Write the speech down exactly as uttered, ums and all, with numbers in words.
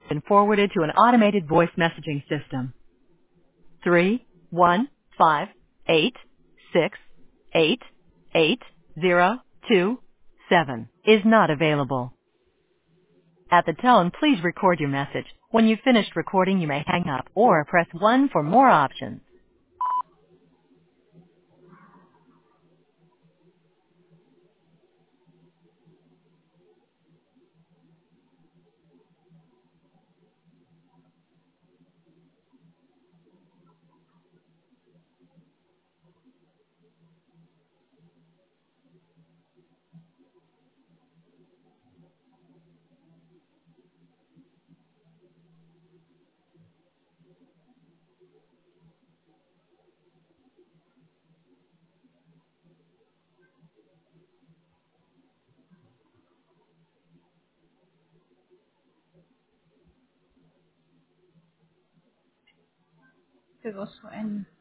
been forwarded to an automated voice messaging system. Three one five eight six eight eight zero two seven is not available. At the tone, please record your message. When you've finished recording, you may hang up or press one for more options. Für was für ein